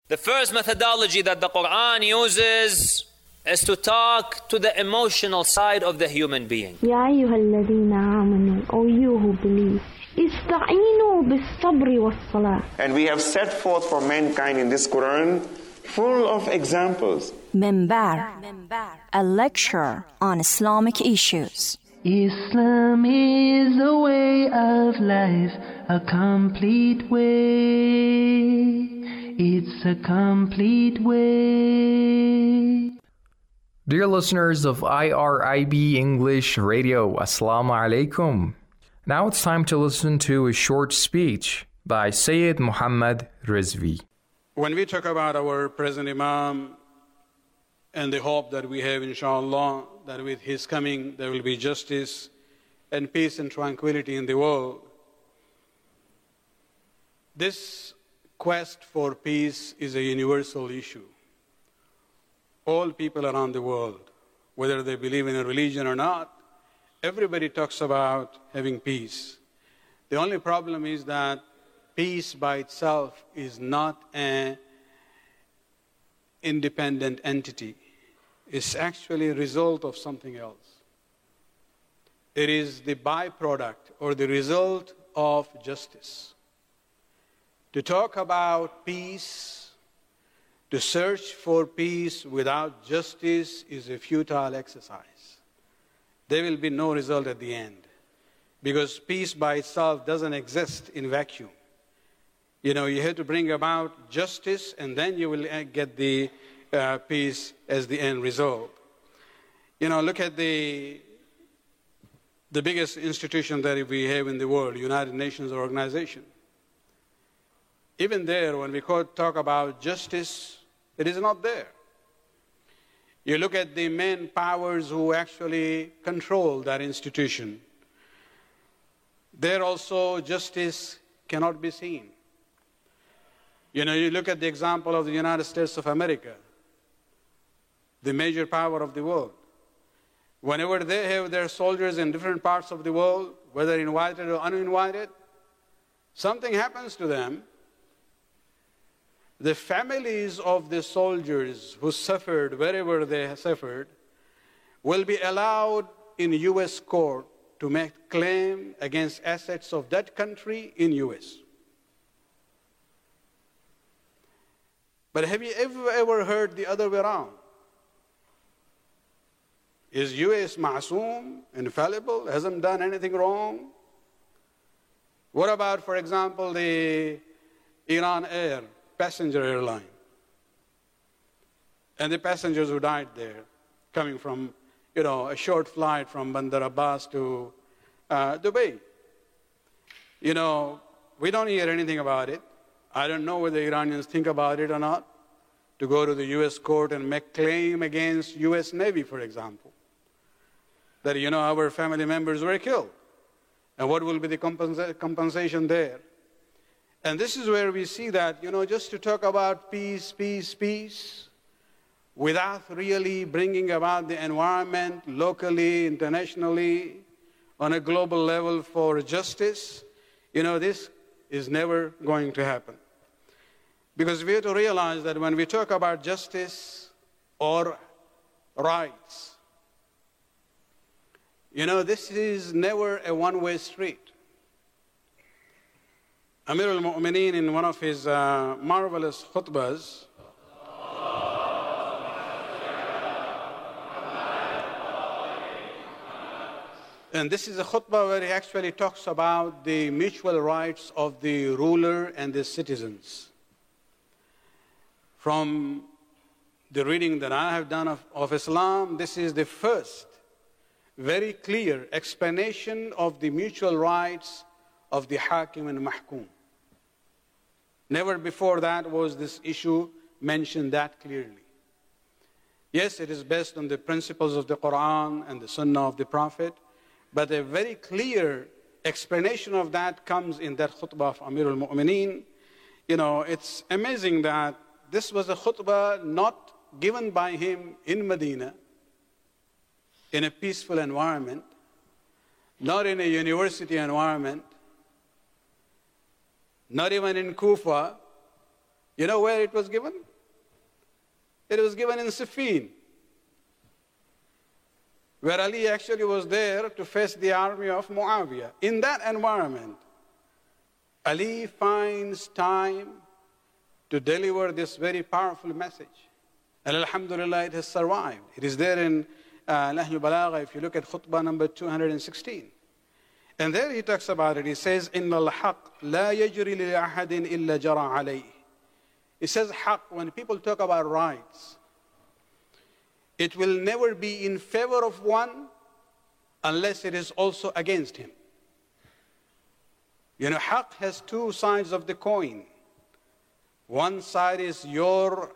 The first methodology that the Quran uses is to talk to the emotional side of the human being. يا أيها الذين آمنوا, O you who believe, استعينوا بالصبر والصلاة. And we have set forth for mankind in this Quran full of examples. Minbar, a lecture on Islamic issues. Islam is a way of life, a complete way. It's a complete way. Dear listeners of IRIB English Radio, Assalamu alaikum. Now it's time to listen to a short speech by Sayyid Muhammad Rizvi. When we talk about our present Imam and the hope that we have, inshallah, that with his coming there will be justice and peace and tranquility in the world, this quest for peace is a universal issue. All people around the world, whether they believe in a religion or not, everybody talks about having peace. The only problem is that peace by itself is not an independent entity. It's actually a result of something else. It is the byproduct or the result of justice. To talk about peace, to search for peace without justice is a futile exercise. There will be no result at the end, because peace by itself doesn't exist in vacuum. You have to bring about justice, and then you will get the peace as the end result. Look at the biggest institution that we have in the world, United Nations Organization. Even there, when we talk about justice, it is not there. You look at the main powers who actually control that institution. There also, justice cannot be seen. You look at the example of the United States of America, the major power of the world. Whenever they have their soldiers in different parts of the world, whether invited or uninvited, something happens to them. The families of the soldiers who suffered wherever they suffered will be allowed in U.S. court to make claim against assets of that country in U.S. But have you ever heard the other way around? Is U.S. ma'soom, infallible, hasn't done anything wrong? What about, for example, the Iran Air passenger airline and the passengers who died there, coming from, a short flight from Bandar Abbas to Dubai? We don't hear anything about it. I don't know whether Iranians think about it or not, to go to the U.S. court and make claim against U.S. Navy, for example, that, our family members were killed. And what will be the compensation there? And this is where we see that, just to talk about peace, peace, peace, without really bringing about the environment locally, internationally, on a global level for justice, this is never going to happen. Because we have to realize that when we talk about justice or rights, this is never a one-way street. Amir al-Mu'mineen, in one of his marvelous khutbahs, and this is a khutbah where he actually talks about the mutual rights of the ruler and the citizens. From the reading that I have done of Islam, this is the first very clear explanation of the mutual rights of the hakim and mahkum. Never before that was this issue mentioned that clearly. Yes, it is based on the principles of the Quran and the Sunnah of the Prophet, but a very clear explanation of that comes in that khutbah of Amir al-Mu'mineen. It's amazing that this was a khutbah not given by him in Medina, in a peaceful environment, not in a university environment, not even in Kufa, You know where it was given? It was given in Siffin, where Ali actually was there to face the army of Muawiyah. In that environment, Ali finds time to deliver this very powerful message. And alhamdulillah, it has survived. It is there in Nahju Balagha, if you look at khutbah number 216. And there he talks about it. He says, إِنَّ الْحَقِّ لَا يَجْرِ لِأَحَدٍ إِلَّا جَرَى عَلَيْهِ. He says, haqq, when people talk about rights, it will never be in favor of one unless it is also against him. You know, haqq has two sides of the coin. One side is your,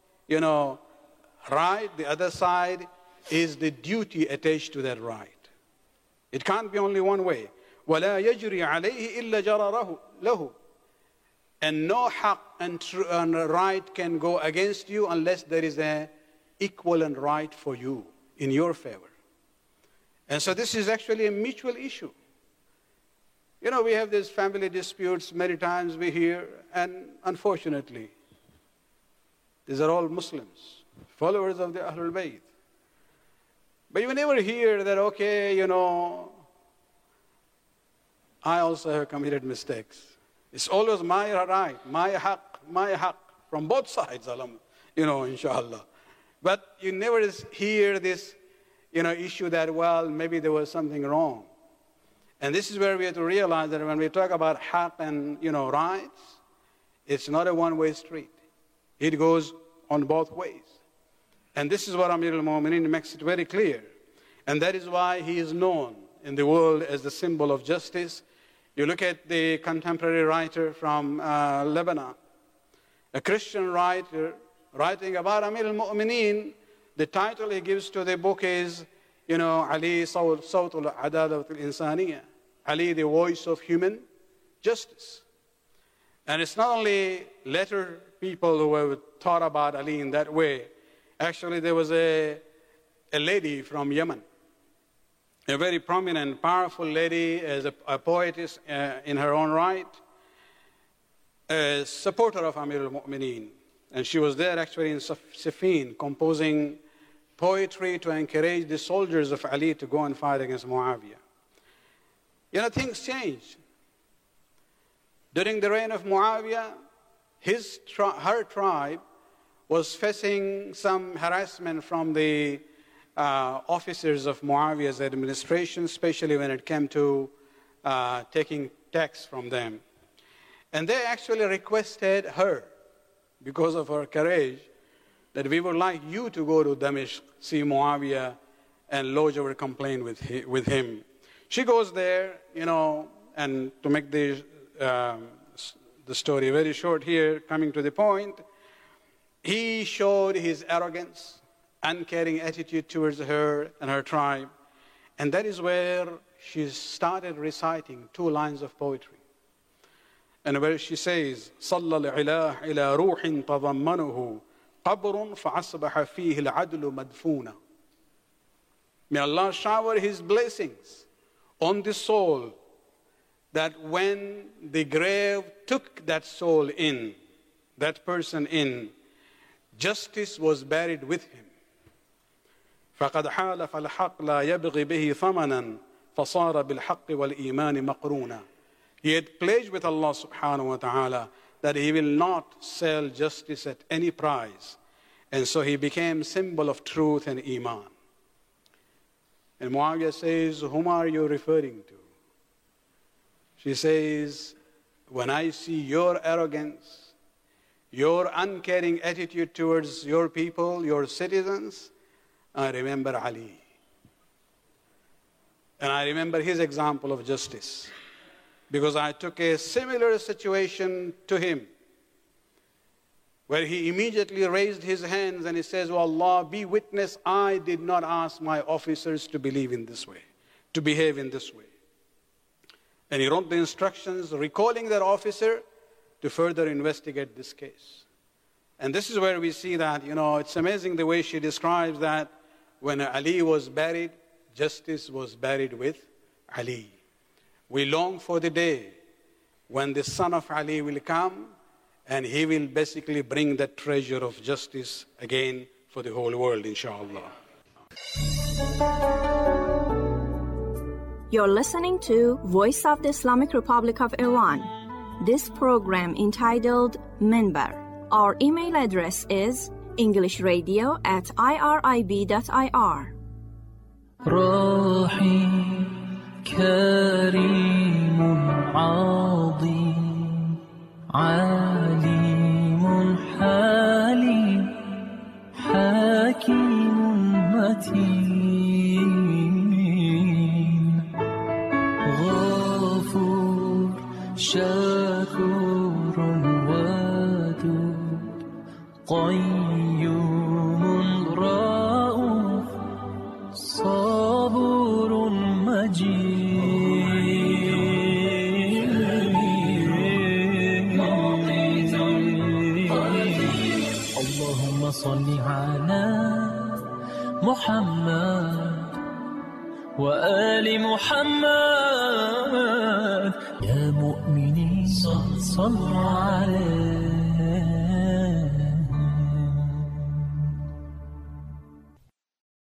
right. The other side is the duty attached to that right. It can't be only one way. وَلَا يَجْرِي عَلَيْهِ إِلَّا جَرَى لَهُ. And no haqq and right can go against you unless there is an equivalent right for you in your favor. And so this is actually a mutual issue. You know, we have these family disputes many times we hear, and unfortunately, these are all Muslims, followers of the Ahlul Bayt. But you never hear that, okay, I also have committed mistakes. It's always my right, my haqq, from both sides, inshallah. But you never hear this, issue that, well, maybe there was something wrong. And this is where we have to realize that when we talk about haqq and, rights, it's not a one-way street. It goes on both ways. And this is what Amir al-Mu'mineen makes it very clear. And that is why he is known in the world as the symbol of justice. You look at the contemporary writer from Lebanon, a Christian writer writing about Amir al-Mu'mineen. The title he gives to the book is, Ali Sawt al-Adalat al-Insaniyya, Ali, the voice of human justice. And it's not only later people who have thought about Ali in that way. Actually, there was a lady from Yemen, a very prominent, powerful lady, as a poetess in her own right, a supporter of Amir al-Mu'mineen. And she was there actually in Siffin, composing poetry to encourage the soldiers of Ali to go and fight against Muawiyah. Things changed. During the reign of Muawiyah, her tribe was facing some harassment from the officers of Muawiyah's administration, especially when it came to taking tax from them. And they actually requested her, because of her courage, that we would like you to go to Damascus, see Muawiyah, and lodge our complaint with him. She goes there, and to make the story very short here, coming to the point, he showed his arrogance, uncaring attitude towards her and her tribe. And that is where she started reciting 2 lines of poetry. And where she says, صَلَّى الْعِلَاهِ إِلَى رُوحٍ تَضَمَّنُهُ قَبْرٌ فَأَصْبَحَ فِيهِ الْعَدْلُ مَدْفُونًا. May Allah shower His blessings on the soul, that when the grave took that soul in, that person in, justice was buried with him. فَقَدْ حَالَفَ الْحَقِّ لَا يَبْغِ بِهِ ثَمَنًا فَصَارَ بِالْحَقِّ وَالْإِيمَانِ مَقْرُونًا. He had pledged with Allah subhanahu wa ta'ala that he will not sell justice at any price. And so he became symbol of truth and iman. And Muawiyah says, whom are you referring to? She says, when I see your arrogance, your uncaring attitude towards your people, your citizens, I remember Ali. And I remember his example of justice, because I took a similar situation to him, where he immediately raised his hands and he says, "Oh Allah, be witness, I did not ask my officers to believe in this way, to behave in this way." And he wrote the instructions, recalling that officer to further investigate this case. And this is where we see that, it's amazing the way she describes that when Ali was buried, justice was buried with Ali. We long for the day when the son of Ali will come And He will basically bring that treasure of justice again for the whole world, inshallah. You're listening to Voice of the Islamic Republic of Iran. This program entitled Minbar. Our email address is englishradio@irib.ir. رحيم كريم عظيم عليم حليم حكيم متين غفور شكور ودود قيوم رؤوف صبور مجيد اللهم صل على محمد وآل محمد يا مؤمنين صلوا عليه